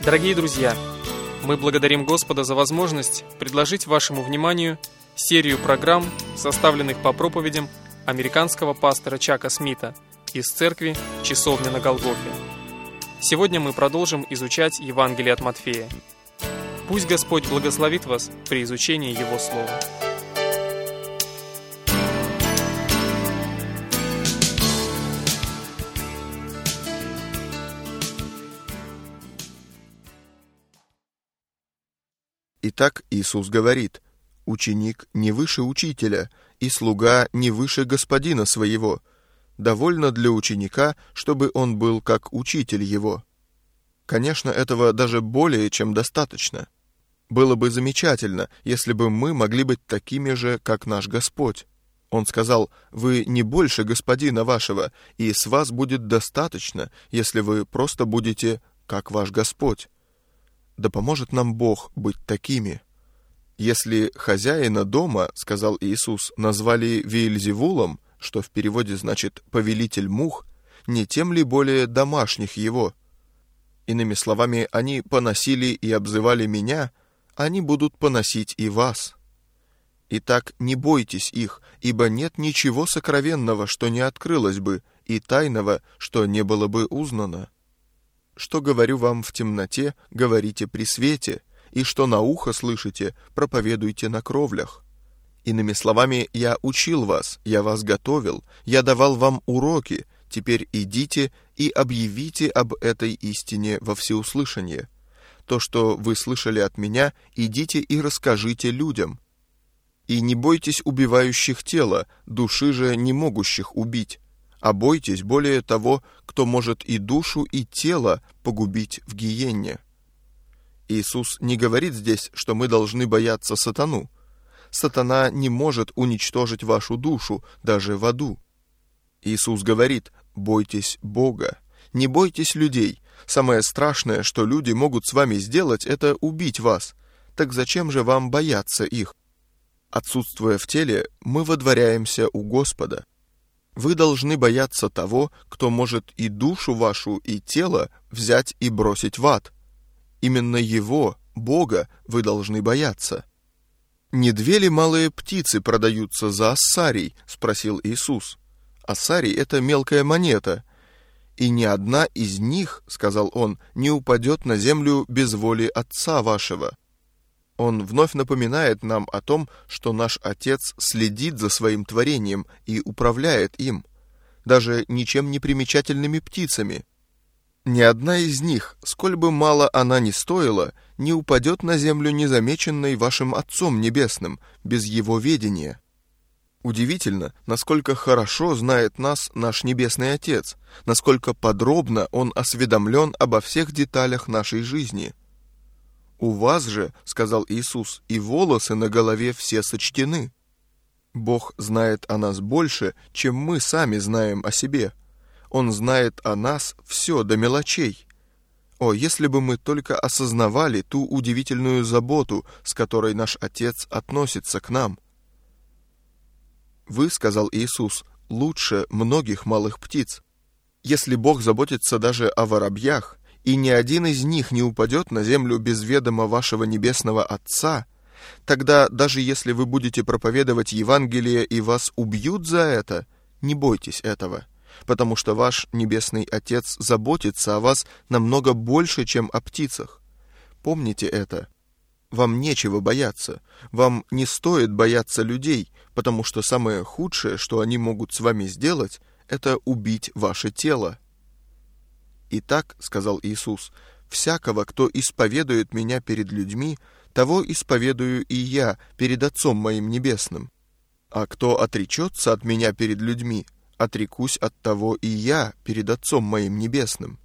Дорогие друзья, мы благодарим Господа за возможность предложить вашему вниманию серию программ, составленных по проповедям американского пастора Чака Смита из церкви «Часовня на Голгофе». Сегодня мы продолжим изучать Евангелие от Матфея. Пусть Господь благословит вас при изучении Его Слова. Итак, Иисус говорит: «Ученик не выше учителя, и слуга не выше господина своего. Довольно для ученика, чтобы он был как учитель его». Конечно, этого даже более чем достаточно. Было бы замечательно, если бы мы могли быть такими же, как наш Господь. Он сказал: «Вы не больше господина вашего, и с вас будет достаточно, если вы просто будете как ваш Господь». Да поможет нам Бог быть такими. Если хозяина дома, сказал Иисус, назвали Веельзевулом, что в переводе значит «повелитель мух», не тем ли более домашних его? Иными словами, они поносили и обзывали меня, они будут поносить и вас. Итак, не бойтесь их, ибо нет ничего сокровенного, что не открылось бы, и тайного, что не было бы узнано. Что говорю вам в темноте, говорите при свете, и что на ухо слышите, проповедуйте на кровлях. Иными словами, я учил вас, я вас готовил, я давал вам уроки, теперь идите и объявите об этой истине во всеуслышание. То, что вы слышали от меня, идите и расскажите людям. И не бойтесь убивающих тело, души же не могущих убить, а бойтесь более того, кто может и душу, и тело погубить в гиенне. Иисус не говорит здесь, что мы должны бояться сатану. Сатана не может уничтожить вашу душу даже в аду. Иисус говорит: бойтесь Бога, не бойтесь людей. Самое страшное, что люди могут с вами сделать, это убить вас. Так зачем же вам бояться их? Отсутствуя в теле, мы водворяемся у Господа. Вы должны бояться того, кто может и душу вашу, и тело взять и бросить в ад. Именно Его, Бога, вы должны бояться. «Не две ли малые птицы продаются за ассарий?» — спросил Иисус. Ассарий — это мелкая монета. «И ни одна из них, — сказал Он, — не упадет на землю без воли Отца вашего». Он вновь напоминает нам о том, что наш Отец следит за своим творением и управляет им, даже ничем не примечательными птицами. Ни одна из них, сколь бы мало она ни стоила, не упадет на землю незамеченной вашим Отцом Небесным, без Его ведения. Удивительно, насколько хорошо знает нас наш Небесный Отец, насколько подробно Он осведомлен обо всех деталях нашей жизни. «У вас же, — сказал Иисус, — и волосы на голове все сочтены». Бог знает о нас больше, чем мы сами знаем о себе. Он знает о нас все до мелочей. О, если бы мы только осознавали ту удивительную заботу, с которой наш Отец относится к нам. «Вы, — сказал Иисус, — лучше многих малых птиц. Если Бог заботится даже о воробьях, и ни один из них не упадет на землю без ведома вашего Небесного Отца, тогда даже если вы будете проповедовать Евангелие и вас убьют за это, не бойтесь этого, потому что ваш Небесный Отец заботится о вас намного больше, чем о птицах. Помните это. Вам нечего бояться, вам не стоит бояться людей, потому что самое худшее, что они могут с вами сделать, это убить ваше тело. «Итак, — сказал Иисус, — всякого, кто исповедует Меня перед людьми, того исповедую и Я перед Отцом Моим Небесным. А кто отречется от Меня перед людьми, отрекусь от того и Я перед Отцом Моим Небесным».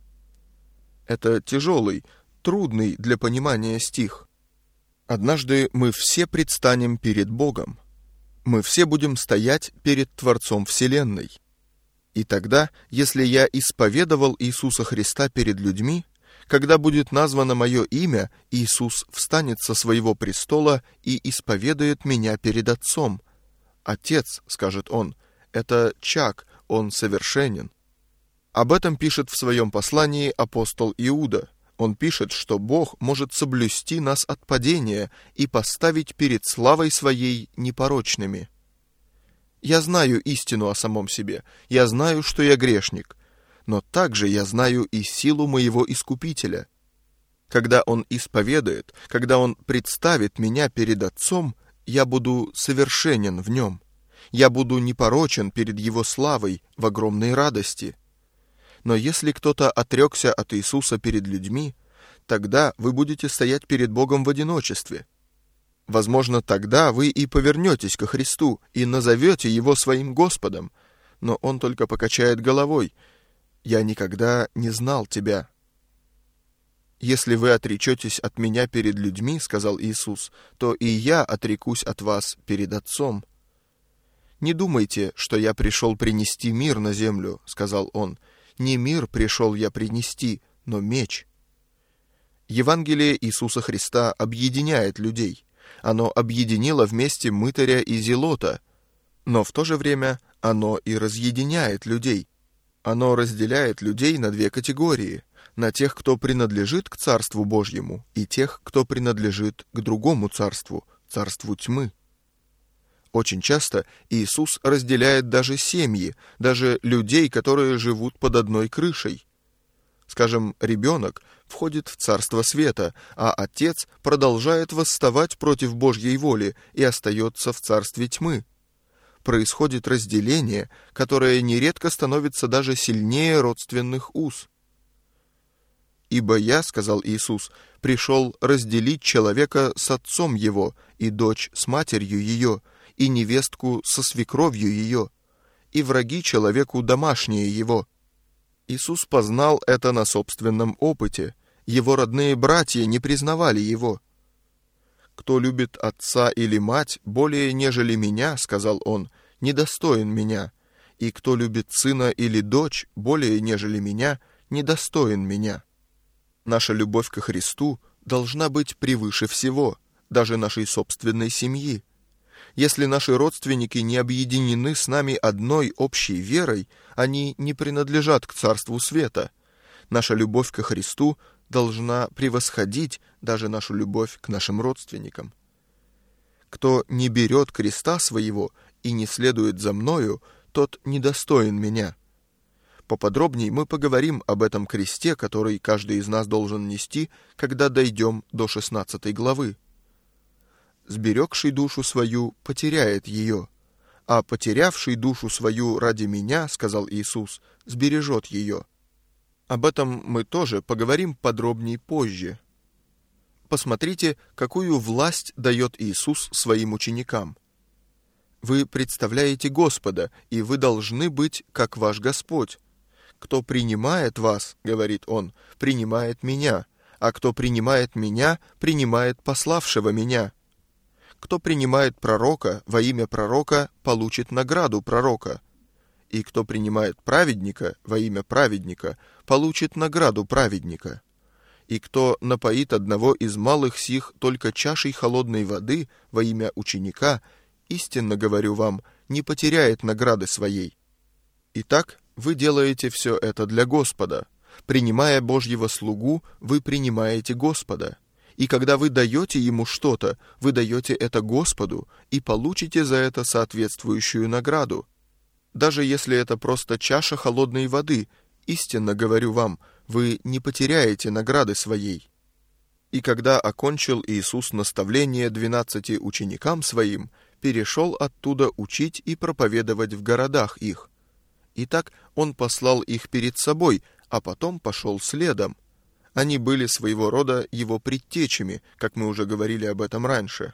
Это тяжелый, трудный для понимания стих. Однажды мы все предстанем перед Богом. Мы все будем стоять перед Творцом Вселенной. И тогда, если я исповедовал Иисуса Христа перед людьми, когда будет названо мое имя, Иисус встанет со своего престола и исповедует меня перед Отцом. «Отец, — скажет Он, — это Чак, он совершенен». Об этом пишет в своем послании апостол Иуда. Он пишет, что Бог может соблюсти нас от падения и поставить перед славой Своей непорочными. Я знаю истину о самом себе, я знаю, что я грешник, но также я знаю и силу моего Искупителя. Когда Он исповедает, когда Он представит меня перед Отцом, я буду совершенен в Нем. Я буду непорочен перед Его славой в огромной радости. Но если кто-то отрекся от Иисуса перед людьми, тогда вы будете стоять перед Богом в одиночестве. Возможно, тогда вы и повернетесь ко Христу и назовете Его своим Господом, но Он только покачает головой: «Я никогда не знал тебя». «Если вы отречетесь от Меня перед людьми, — сказал Иисус, — то и Я отрекусь от вас перед Отцом». «Не думайте, что Я пришел принести мир на землю, — сказал Он. Не мир пришел Я принести, но меч». Евангелие Иисуса Христа объединяет людей. Оно объединило вместе мытаря и зелота, но в то же время оно и разъединяет людей. Оно разделяет людей на две категории: на тех, кто принадлежит к Царству Божьему, и тех, кто принадлежит к другому царству, царству тьмы. Очень часто Иисус разделяет даже семьи, даже людей, которые живут под одной крышей. Скажем, ребенок входит в царство света, а отец продолжает восставать против Божьей воли и остается в царстве тьмы. Происходит разделение, которое нередко становится даже сильнее родственных уз. «Ибо я, — сказал Иисус, — пришел разделить человека с отцом его, и дочь с матерью ее, и невестку со свекровью ее, и враги человеку домашние его». Иисус познал это на собственном опыте. Его родные братья не признавали Его. «Кто любит отца или мать более, нежели меня, — сказал Он, — недостоин меня, и кто любит сына или дочь более, нежели меня, недостоин меня». Наша любовь ко Христу должна быть превыше всего, даже нашей собственной семьи. Если наши родственники не объединены с нами одной общей верой, они не принадлежат к Царству Света. Наша любовь ко Христу должна превосходить даже нашу любовь к нашим родственникам. «Кто не берет креста своего и не следует за мною, тот недостоин меня». Поподробней мы поговорим об этом кресте, который каждый из нас должен нести, когда дойдем до 16 главы. «Сберегший душу свою потеряет ее, а потерявший душу свою ради меня, — сказал Иисус, — сбережет ее». Об этом мы тоже поговорим подробней позже. Посмотрите, какую власть дает Иисус своим ученикам. Вы представляете Господа, и вы должны быть как ваш Господь. «Кто принимает вас, — говорит Он, — принимает меня, а кто принимает меня, принимает пославшего меня. Кто принимает пророка во имя пророка, получит награду пророка. И кто принимает праведника во имя праведника, получит награду праведника. И кто напоит одного из малых сих только чашей холодной воды во имя ученика, истинно говорю вам, не потеряет награды своей. Итак, вы делаете все это для Господа. Принимая Божьего слугу, вы принимаете Господа. И когда вы даете Ему что-то, вы даете это Господу и получите за это соответствующую награду. Даже если это просто чаша холодной воды, истинно говорю вам, вы не потеряете награды своей. И когда окончил Иисус наставление 12 ученикам Своим, перешел оттуда учить и проповедовать в городах их. Итак, Он послал их перед собой, а потом пошел следом. Они были своего рода Его предтечами, как мы уже говорили об этом раньше.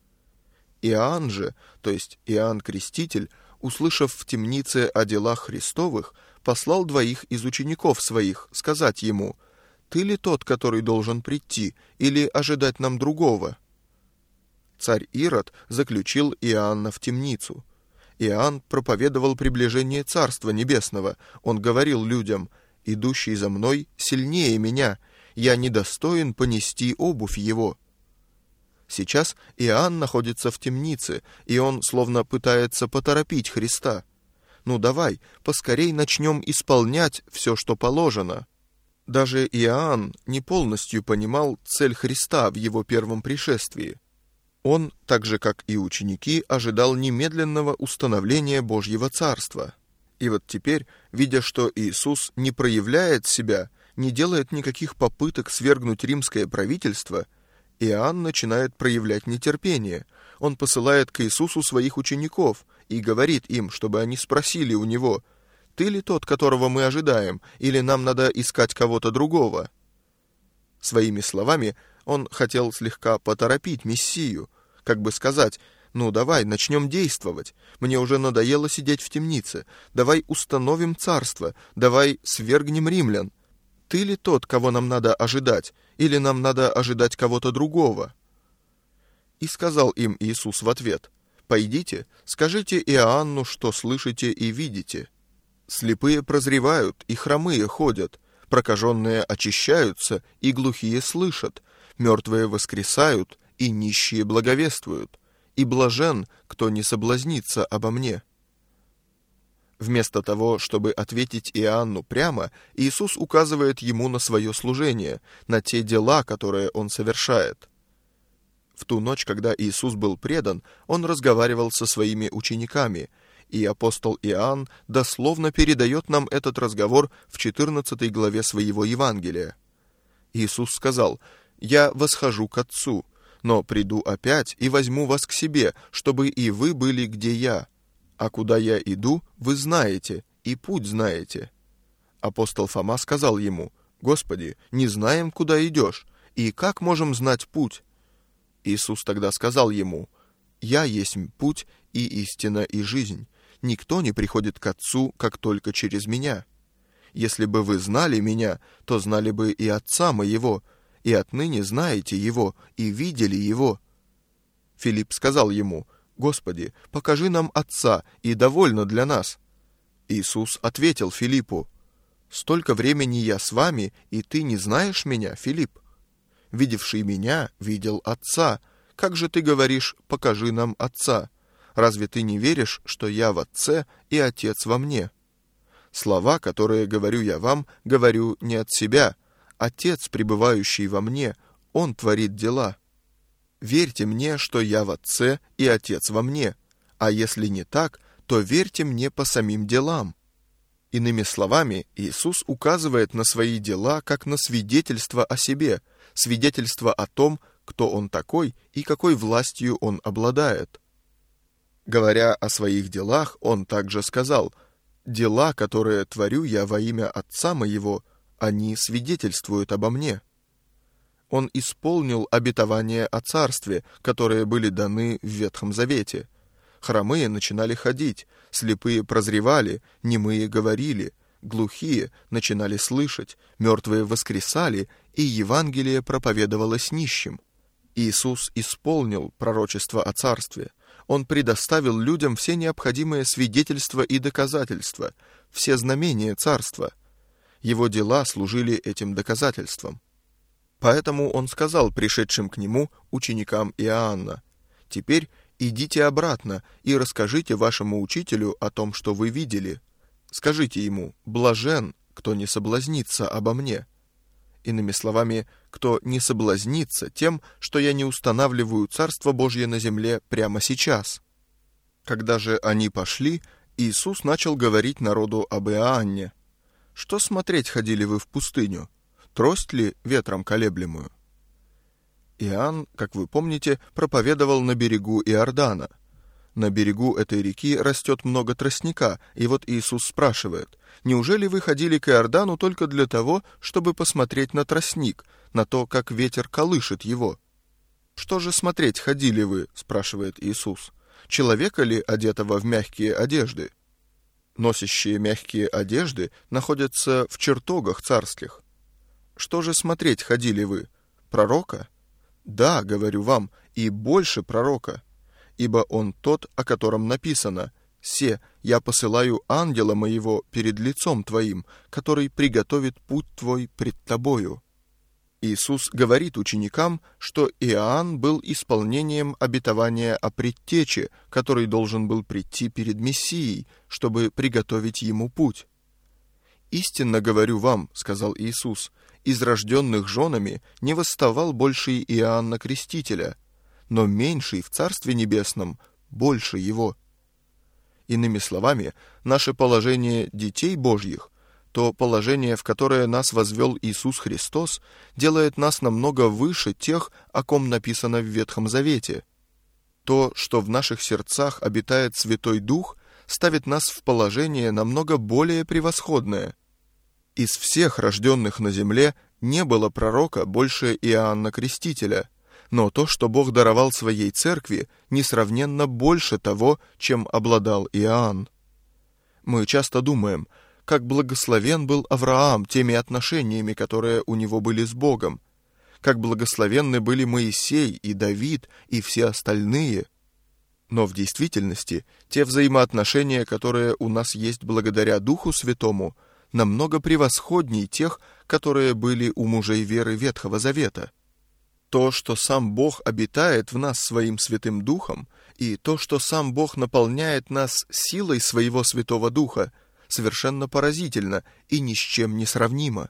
Иоанн же, то есть Иоанн Креститель, услышав в темнице о делах Христовых, послал 2 из учеников своих сказать ему: «Ты ли тот, который должен прийти, или ожидать нам другого?» Царь Ирод заключил Иоанна в темницу. Иоанн проповедовал приближение Царства Небесного. Он говорил людям: «Идущий за мной сильнее меня, я недостоин понести обувь его». Сейчас Иоанн находится в темнице, и он словно пытается поторопить Христа. «Ну давай, поскорей начнем исполнять все, что положено». Даже Иоанн не полностью понимал цель Христа в его первом пришествии. Он, так же как и ученики, ожидал немедленного установления Божьего Царства. И вот теперь, видя, что Иисус не проявляет себя, не делает никаких попыток свергнуть римское правительство, Иоанн начинает проявлять нетерпение. Он посылает к Иисусу своих учеников и говорит им, чтобы они спросили у него: «Ты ли тот, которого мы ожидаем, или нам надо искать кого-то другого?» Своими словами он хотел слегка поторопить Мессию, как бы сказать: «Ну давай, начнем действовать. Мне уже надоело сидеть в темнице. Давай установим царство, давай свергнем римлян. Ты ли тот, кого нам надо ожидать, или нам надо ожидать кого-то другого?» И сказал им Иисус в ответ: «Пойдите, скажите Иоанну, что слышите и видите. Слепые прозревают, и хромые ходят, прокаженные очищаются, и глухие слышат, мертвые воскресают, и нищие благовествуют, и блажен, кто не соблазнится обо мне». Вместо того, чтобы ответить Иоанну прямо, Иисус указывает ему на свое служение, на те дела, которые он совершает. В ту ночь, когда Иисус был предан, он разговаривал со своими учениками, и апостол Иоанн дословно передает нам этот разговор в 14 главе своего Евангелия. Иисус сказал: «Я восхожу к Отцу, но приду опять и возьму вас к себе, чтобы и вы были, где я. А куда я иду, вы знаете, и путь знаете». Апостол Фома сказал ему: «Господи, не знаем, куда идешь, и как можем знать путь?» Иисус тогда сказал ему: «Я есть путь и истина и жизнь. Никто не приходит к Отцу, как только через Меня. Если бы вы знали Меня, то знали бы и Отца Моего, и отныне знаете Его, и видели Его». Филипп сказал ему: «Господи, покажи нам Отца, и довольно для нас». Иисус ответил Филиппу: «Столько времени я с вами, и ты не знаешь Меня, Филипп? Видевший Меня, видел Отца. Как же ты говоришь: покажи нам Отца? Разве ты не веришь, что я в Отце, и Отец во мне? Слова, которые говорю я вам, говорю не от себя. Отец, пребывающий во мне, Он творит дела. Верьте мне, что я в Отце, и Отец во мне. А если не так, то верьте мне по самим делам». Иными словами, Иисус указывает на свои дела как на свидетельство о себе, свидетельство о том, кто Он такой и какой властью Он обладает. Говоря о своих делах, Он также сказал: «Дела, которые творю я во имя Отца Моего, они свидетельствуют обо мне». Он исполнил обетования о царстве, которые были даны в Ветхом Завете. Хромые начинали ходить, слепые прозревали, немые говорили, глухие начинали слышать, мертвые воскресали, и Евангелие проповедовалось нищим. Иисус исполнил пророчество о царстве. Он предоставил людям все необходимые свидетельства и доказательства, все знамения царства. Его дела служили этим доказательством. Поэтому он сказал пришедшим к нему ученикам Иоанна: «Теперь идите обратно и расскажите вашему учителю о том, что вы видели. Скажите ему: блажен, кто не соблазнится обо мне». Иными словами, кто не соблазнится тем, что я не устанавливаю Царство Божье на земле прямо сейчас. Когда же они пошли, Иисус начал говорить народу об Иоанне. «Что смотреть ходили вы в пустыню? Трость ли ветром колеблемую?» Иоанн, как вы помните, проповедовал на берегу Иордана. На берегу этой реки растет много тростника, и вот Иисус спрашивает: «Неужели вы ходили к Иордану только для того, чтобы посмотреть на тростник, на то, как ветер колышет его?» «Что же смотреть ходили вы?» — спрашивает Иисус. «Человека ли, одетого в мягкие одежды?» Носящие мягкие одежды находятся в чертогах царских. «Что же смотреть ходили вы? Пророка?» «Да, говорю вам, и больше пророка. Ибо он тот, о котором написано: «Се, я посылаю ангела моего перед лицом твоим, который приготовит путь твой пред тобою». Иисус говорит ученикам, что Иоанн был исполнением обетования о предтече, который должен был прийти перед Мессией, чтобы приготовить ему путь. «Истинно говорю вам, — сказал Иисус, — из рожденных женами не восставал больший Иоанна Крестителя, но меньший в Царстве Небесном больше его». Иными словами, наше положение детей Божьих, то положение, в которое нас возвел Иисус Христос, делает нас намного выше тех, о ком написано в Ветхом Завете. То, что в наших сердцах обитает Святой Дух, ставит нас в положение намного более превосходное. Из всех рожденных на земле не было пророка больше Иоанна Крестителя, но то, что Бог даровал своей церкви, несравненно больше того, чем обладал Иоанн. Мы часто думаем, как благословен был Авраам теми отношениями, которые у него были с Богом, как благословенны были Моисей и Давид и все остальные. Но в действительности те взаимоотношения, которые у нас есть благодаря Духу Святому, намного превосходней тех, которые были у мужей веры Ветхого Завета. То, что сам Бог обитает в нас своим Святым Духом, и то, что сам Бог наполняет нас силой своего Святого Духа, совершенно поразительно и ни с чем не сравнимо.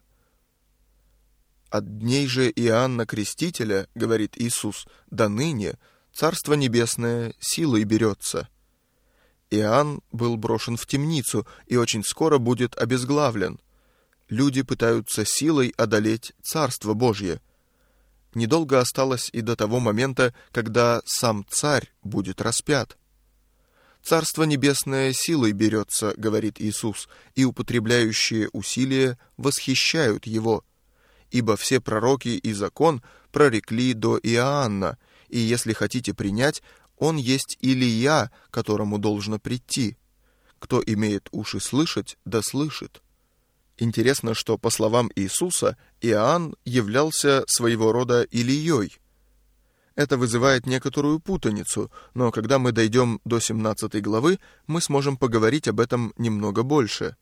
«От дней же Иоанна Крестителя, — говорит Иисус, — до ныне Царство Небесное силой берется». Иоанн был брошен в темницу и очень скоро будет обезглавлен. Люди пытаются силой одолеть Царство Божье. Недолго осталось и до того момента, когда сам Царь будет распят. «Царство Небесное силой берется, — говорит Иисус, — и употребляющие усилия восхищают Его. Ибо все пророки и закон прорекли до Иоанна, и если хотите принять, он есть Илия, которому должно прийти. Кто имеет уши слышать, да слышит». Интересно, что, по словам Иисуса, Иоанн являлся своего рода Илией. Это вызывает некоторую путаницу, но когда мы дойдем до 17 главы, мы сможем поговорить об этом немного больше.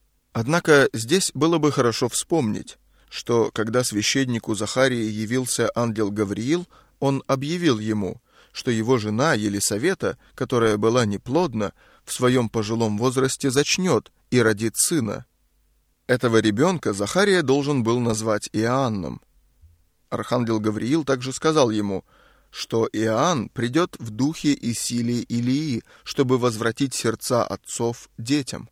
Однако здесь было бы хорошо вспомнить, что когда священнику Захарии явился ангел Гавриил, он объявил ему, что его жена Елисавета, которая была неплодна, в своем пожилом возрасте зачнет и родит сына. Этого ребенка Захария должен был назвать Иоанном. Архангел Гавриил также сказал ему, что Иоанн придет в духе и силе Илии, чтобы возвратить сердца отцов детям.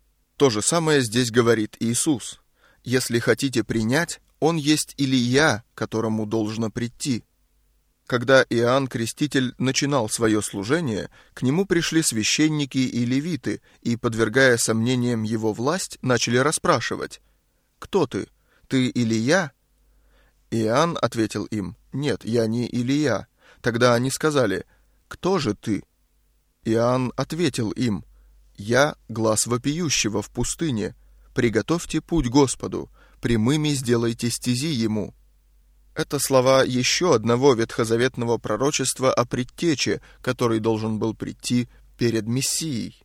То же самое здесь говорит Иисус. Если хотите принять, он есть Илия, которому должно прийти. Когда Иоанн Креститель начинал свое служение, к нему пришли священники и левиты и, подвергая сомнениям его власть, начали расспрашивать: «Кто ты? Ты Илия?» Иоанн ответил им: «Нет, я не Илия». Тогда они сказали: «Кто же ты?» Иоанн ответил им: «Я глас вопиющего в пустыне. Приготовьте путь Господу, прямыми сделайте стези Ему». Это слова еще одного ветхозаветного пророчества о предтече, который должен был прийти перед Мессией.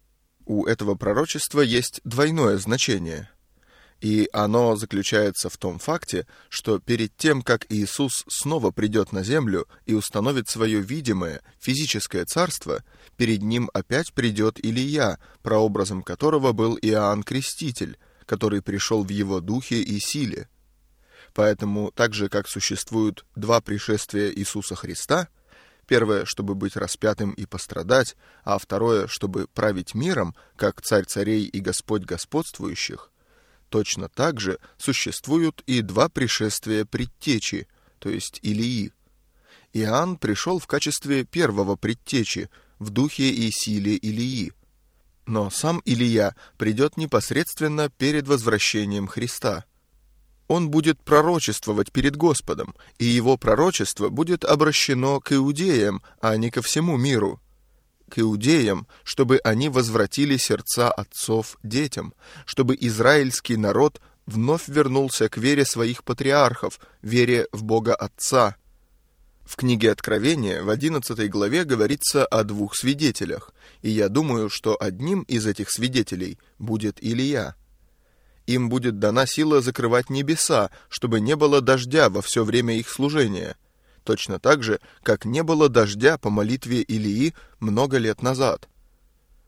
У этого пророчества есть двойное значение. И оно заключается в том факте, что перед тем, как Иисус снова придет на землю и установит свое видимое, физическое царство, перед ним опять придет Илия, прообразом которого был Иоанн Креститель, который пришел в его духе и силе. Поэтому, так же, как существуют два пришествия Иисуса Христа, первое, чтобы быть распятым и пострадать, а второе, чтобы править миром, как Царь царей и Господь господствующих, точно так же существуют и два пришествия предтечи, то есть Илии. Иоанн пришел в качестве первого предтечи, в духе и силе Илии. Но сам Илия придет непосредственно перед возвращением Христа. Он будет пророчествовать перед Господом, и его пророчество будет обращено к иудеям, а не ко всему миру. К иудеям, чтобы они возвратили сердца отцов детям, чтобы израильский народ вновь вернулся к вере своих патриархов, вере в Бога Отца. В книге Откровения в 11 главе говорится о двух свидетелях, и я думаю, что одним из этих свидетелей будет Илия. Им будет дана сила закрывать небеса, чтобы не было дождя во все время их служения, точно так же, как не было дождя по молитве Илии много лет назад.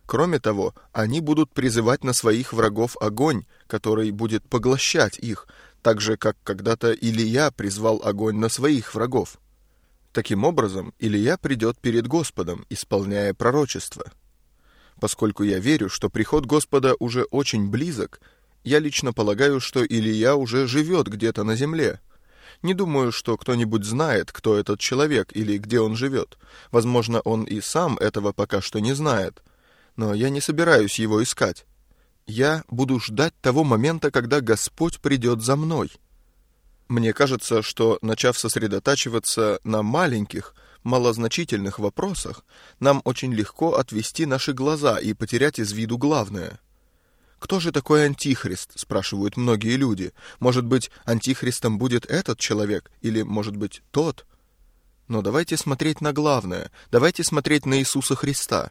Кроме того, они будут призывать на своих врагов огонь, который будет поглощать их, так же, как когда-то Илия призвал огонь на своих врагов. Таким образом, Илия придет перед Господом, исполняя пророчество. Поскольку я верю, что приход Господа уже очень близок, я лично полагаю, что Илия уже живет где-то на земле. Не думаю, что кто-нибудь знает, кто этот человек или где он живет. Возможно, он и сам этого пока что не знает. Но я не собираюсь его искать. Я буду ждать того момента, когда Господь придет за мной. Мне кажется, что, начав сосредотачиваться на маленьких, малозначительных вопросах, нам очень легко отвести наши глаза и потерять из виду главное. «Кто же такой Антихрист?» – спрашивают многие люди. Может быть, Антихристом будет этот человек или, может быть, тот? Но давайте смотреть на главное, давайте смотреть на Иисуса Христа.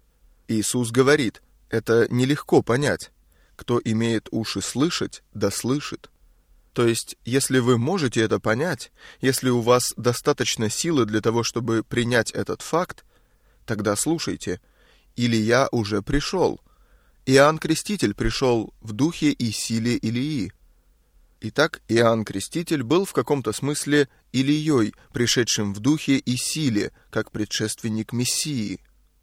Иисус говорит, это нелегко понять. Кто имеет уши слышать, да слышит. То есть, если вы можете это понять, если у вас достаточно силы для того, чтобы принять этот факт, тогда слушайте. Илия уже пришел. Иоанн Креститель пришел в духе и силе Илии. Итак, Иоанн Креститель был в каком-то смысле Илией, пришедшим в духе и силе, как предшественник Мессии.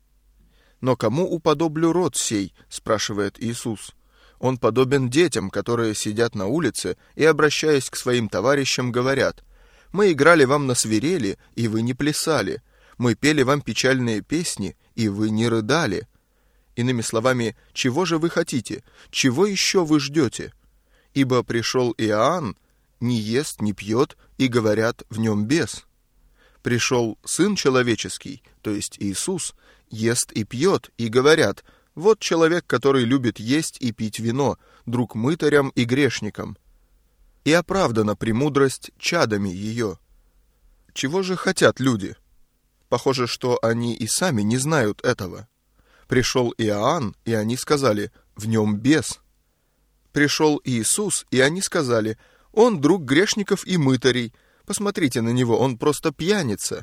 «Но кому уподоблю род сей?» – спрашивает Иисус. Он подобен детям, которые сидят на улице и, обращаясь к своим товарищам, говорят: «Мы играли вам на свирели, и вы не плясали. Мы пели вам печальные песни, и вы не рыдали». Иными словами, чего же вы хотите? Чего еще вы ждете? Ибо пришел Иоанн, не ест, не пьет, и говорят, в нем бес. Пришел Сын Человеческий, то есть Иисус, ест и пьет, и говорят, вот человек, который любит есть и пить вино, друг мытарям и грешникам. И оправдана премудрость чадами ее. Чего же хотят люди? Похоже, что они и сами не знают этого. Пришел Иоанн, и они сказали, в нем бес. Пришел Иисус, и они сказали, он друг грешников и мытарей. Посмотрите на него, он просто пьяница.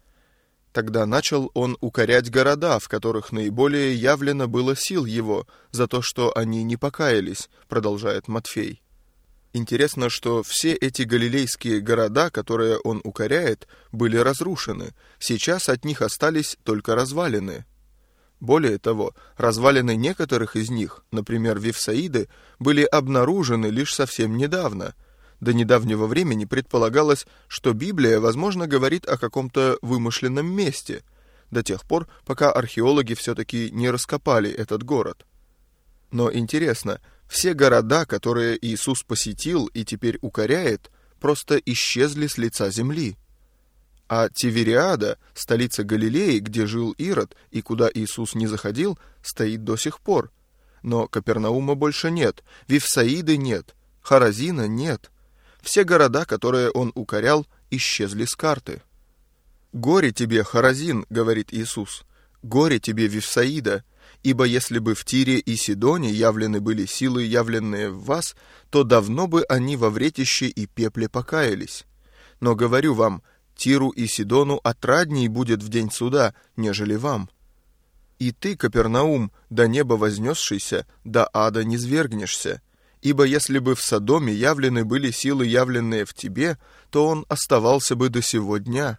Тогда начал он укорять города, в которых наиболее явлено было сил его, за то, что они не покаялись, продолжает Матфей. Интересно, что все эти галилейские города, которые он укоряет, были разрушены. Сейчас от них остались только развалины. Более того, развалины некоторых из них, например, Вифсаиды, были обнаружены лишь совсем недавно. До недавнего времени предполагалось, что Библия, возможно, говорит о каком-то вымышленном месте, до тех пор, пока археологи все-таки не раскопали этот город. Но интересно, все города, которые Иисус посетил и теперь укоряет, просто исчезли с лица земли. А Тивериада, столица Галилеи, где жил Ирод и куда Иисус не заходил, стоит до сих пор. Но Капернаума больше нет, Вифсаиды нет, Хоразина нет. Все города, которые он укорял, исчезли с карты. «Горе тебе, Хоразин, — говорит Иисус, — горе тебе, Вифсаида, ибо если бы в Тире и Сидоне явлены были силы, явленные в вас, то давно бы они во вретище и пепле покаялись. Но говорю вам, Тиру и Сидону отрадней будет в день суда, нежели вам. И ты, Капернаум, до неба вознесшийся, до ада низвергнешься. Ибо если бы в Содоме явлены были силы, явленные в тебе, то он оставался бы до сего дня».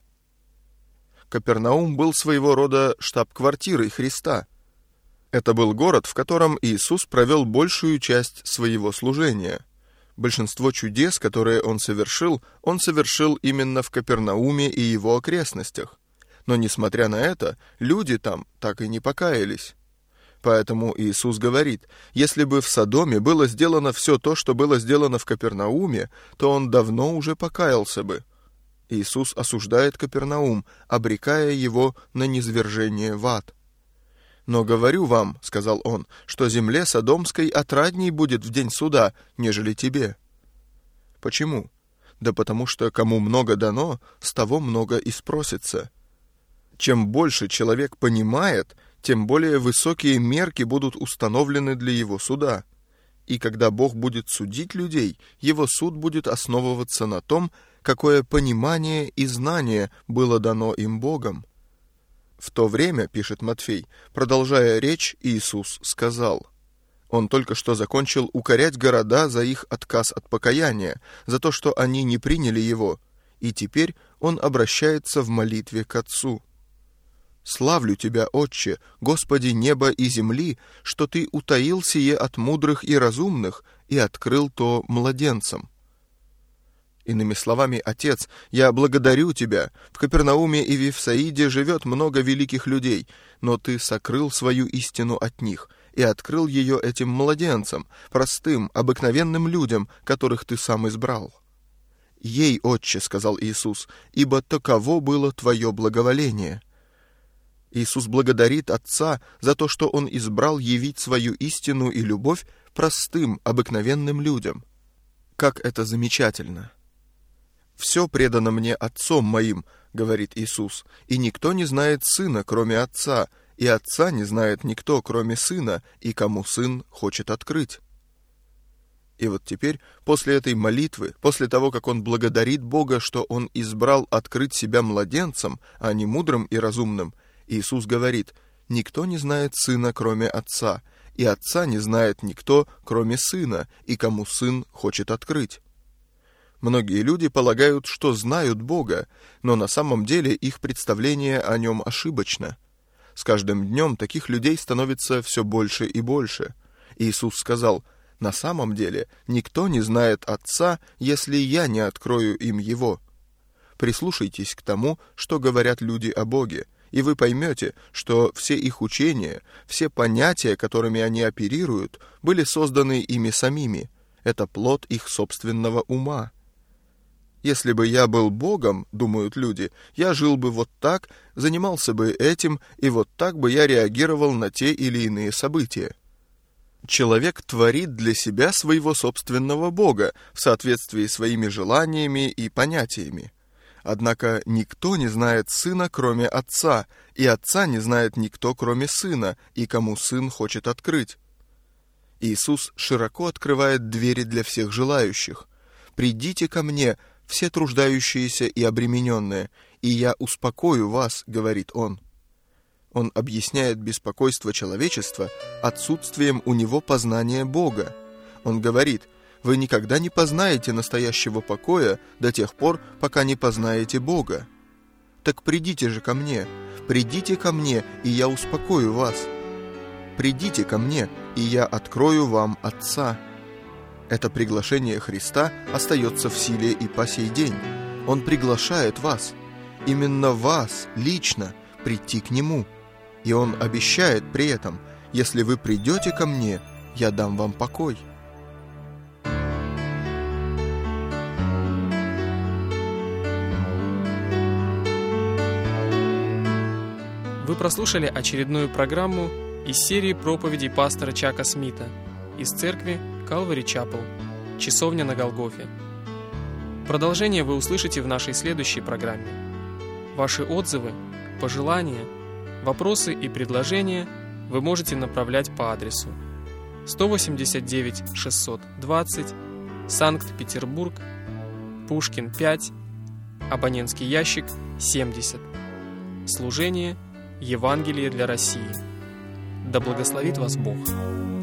Капернаум был своего рода штаб-квартирой Христа. Это был город, в котором Иисус провел большую часть своего служения. Большинство чудес, которые он совершил именно в Капернауме и его окрестностях. Но, несмотря на это, люди там так и не покаялись. Поэтому Иисус говорит, если бы в Содоме было сделано все то, что было сделано в Капернауме, то он давно уже покаялся бы. Иисус осуждает Капернаум, обрекая его на низвержение в ад. «Но говорю вам, — сказал он, — что земле Содомской отрадней будет в день суда, нежели тебе». Почему? Да потому что кому много дано, с того много и спросится. Чем больше человек понимает, тем более высокие мерки будут установлены для его суда. И когда Бог будет судить людей, его суд будет основываться на том, какое понимание и знание было дано им Богом. В то время, пишет Матфей, продолжая речь, Иисус сказал. Он только что закончил укорять города за их отказ от покаяния, за то, что они не приняли Его, и теперь Он обращается в молитве к Отцу. «Славлю Тебя, Отче, Господи неба и земли, что Ты утаил сие от мудрых и разумных и открыл то младенцам». Иными словами, Отец, я благодарю Тебя. В Капернауме и Вифсаиде живет много великих людей, но Ты сокрыл свою истину от них и открыл ее этим младенцам, простым, обыкновенным людям, которых Ты сам избрал. «Ей, Отче, — сказал Иисус, — ибо таково было Твое благоволение». Иисус благодарит Отца за то, что Он избрал явить свою истину и любовь простым, обыкновенным людям. Как это замечательно! «Все предано мне Отцом моим, — говорит Иисус, — и никто не знает Сына, кроме Отца, и Отца не знает никто, кроме Сына, и кому Сын хочет открыть». И вот теперь, после этой молитвы, после того, как Он благодарит Бога, что Он избрал открыть себя младенцам, а не мудрым и разумным, Иисус говорит: «Никто не знает Сына, кроме Отца, и Отца не знает никто, кроме Сына, и кому Сын хочет открыть». Многие люди полагают, что знают Бога, но на самом деле их представление о Нем ошибочно. С каждым днем таких людей становится все больше и больше. Иисус сказал: «На самом деле никто не знает Отца, если Я не открою им Его». Прислушайтесь к тому, что говорят люди о Боге, и вы поймете, что все их учения, все понятия, которыми они оперируют, были созданы ими самими. Это плод их собственного ума. Если бы я был Богом, думают люди, я жил бы вот так, занимался бы этим, и вот так бы я реагировал на те или иные события. Человек творит для себя своего собственного Бога в соответствии с своими желаниями и понятиями. Однако никто не знает Сына, кроме Отца, и Отца не знает никто, кроме Сына, и кому Сын хочет открыть. Иисус широко открывает двери для всех желающих. «Придите ко мне, все труждающиеся и обремененные, и я успокою вас», — говорит Он. Он объясняет беспокойство человечества отсутствием у него познания Бога. Он говорит: «Вы никогда не познаете настоящего покоя до тех пор, пока не познаете Бога. Так придите же ко мне, и я успокою вас. Придите ко мне, и я открою вам Отца». Это приглашение Христа остается в силе и по сей день. Он приглашает вас, именно вас, лично, прийти к Нему. И Он обещает при этом: «Если вы придете ко мне, я дам вам покой». Вы прослушали очередную программу из серии проповедей пастора Чака Смита из церкви Calvary Chapel, Часовня на Голгофе. Продолжение вы услышите в нашей следующей программе. Ваши отзывы, пожелания, вопросы и предложения вы можете направлять по адресу 189 620, Санкт-Петербург, Пушкин 5, абонентский ящик 70. Служение Евангелие для России. Да благословит вас Бог!